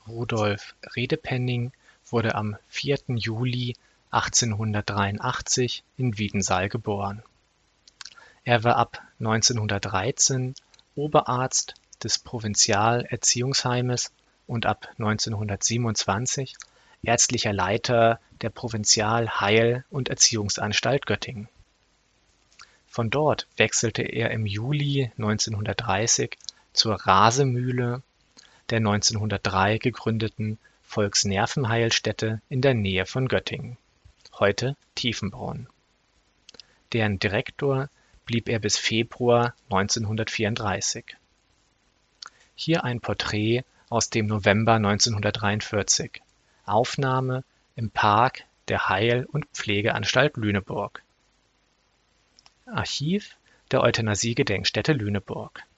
Rudolf Redepenning wurde am 4. Juli 1883 in Wiedensahl geboren. Er war ab 1913 Oberarzt des Provinzial-Erziehungsheimes und ab 1927 ärztlicher Leiter der Provinzial-Heil- und Erziehungsanstalt Göttingen. Von dort wechselte er im Juli 1930 zur Rasemühle, der 1903 gegründeten Volksnervenheilstätte in der Nähe von Göttingen, heute Tiefenbronn. Deren Direktor blieb er bis Februar 1934. Hier ein Porträt aus dem November 1943, Aufnahme im Park der Heil- und Pflegeanstalt Lüneburg. Archiv der Euthanasie-Gedenkstätte Lüneburg